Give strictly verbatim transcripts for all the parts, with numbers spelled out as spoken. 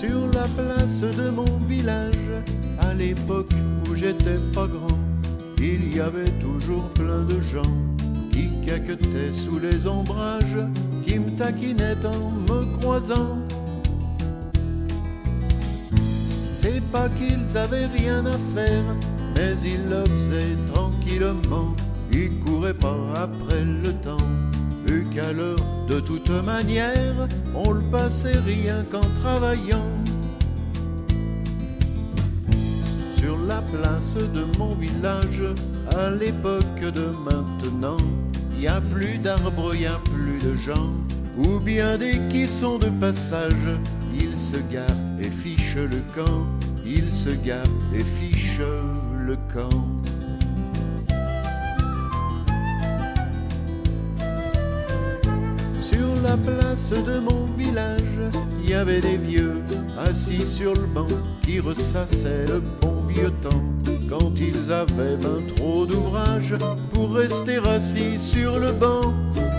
Sur la place de mon village, à l'époque où j'étais pas grand, il y avait toujours plein de gens qui caquetaient sous les ombrages, qui me taquinaient en me croisant. C'est pas qu'ils avaient rien à faire, mais ils le faisaient tranquillement. Ils couraient pas après le temps, vu qu'à l'heure de toute manière, on le passait rien qu'en travaillant. Sur la place de mon village, à l'époque de maintenant, y a plus d'arbres, y a plus de gens, ou bien des qui sont de passage. Ils se garent et fichent le camp, ils se garent et fichent le camp. Sur la place de mon village, il y avait des vieux assis sur le banc qui ressassaient le bon vieux temps, quand ils avaient ben trop d'ouvrage pour rester assis sur le banc.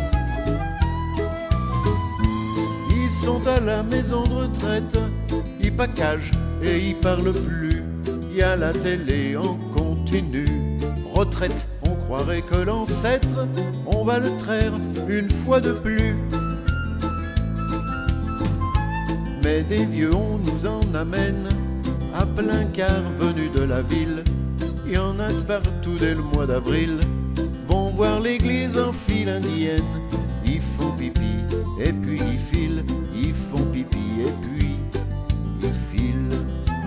Ils sont à la maison de retraite, ils packagent et ils parlent plus. Il y a la télé en continu. Retraite, on croirait que l'ancêtre, on va le traire une fois de plus. Mais des vieux, on nous en amène à plein quart venus de la ville. Il y en a de partout dès le mois d'avril, vont voir l'église en file indienne. Ils font pipi et puis ils filent, ils font pipi et puis ils filent.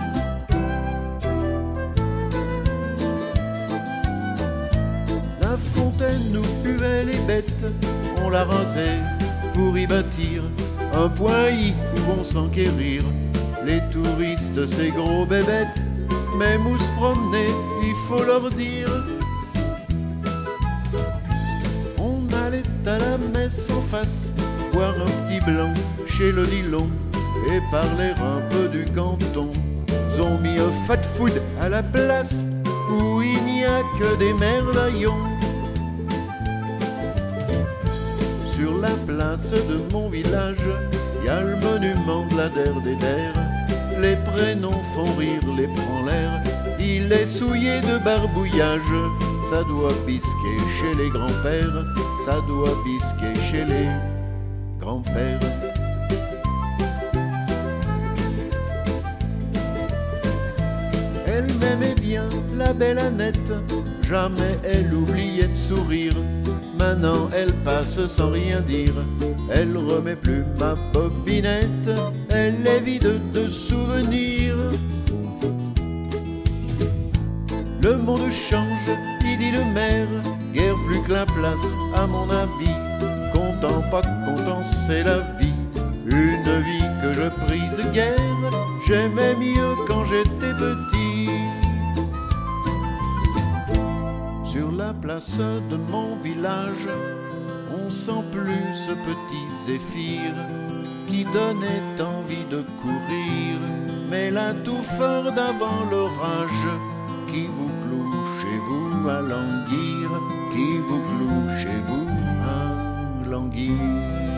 La fontaine où buvaient les bêtes, on la rasait pour y bâtir un point I où vont s'enquérir les touristes, ces gros bébêtes. Même où se promener, il faut leur dire. On allait à la messe en face, boire un petit blanc chez le Dillon et parler un peu du canton. Ils ont mis un fat food à la place où il n'y a que des merdaillons. Sur la place de mon village, y a le monument de la der des der. Les prénoms font rire les branleurs, il est souillé de barbouillage. Ça doit bisquer chez les grands-pères, ça doit bisquer chez les grands-pères. Elle m'aimait bien, la belle Annette, jamais elle oubliait de sourire. Maintenant elle passe sans rien dire, elle remet plus ma bobinette, elle est vide de souvenirs. Le monde change, il dit le maire, guère plus que la place à mon avis. Content, pas content, c'est la vie, une vie que je prise guère, j'aimais mieux quand j'étais petit. Sur la place de mon village, on sent plus ce petit zéphyr qui donnait envie de courir, mais là tout fort d'avant l'orage qui vous cloue chez vous à languir, qui vous cloue chez vous à languir.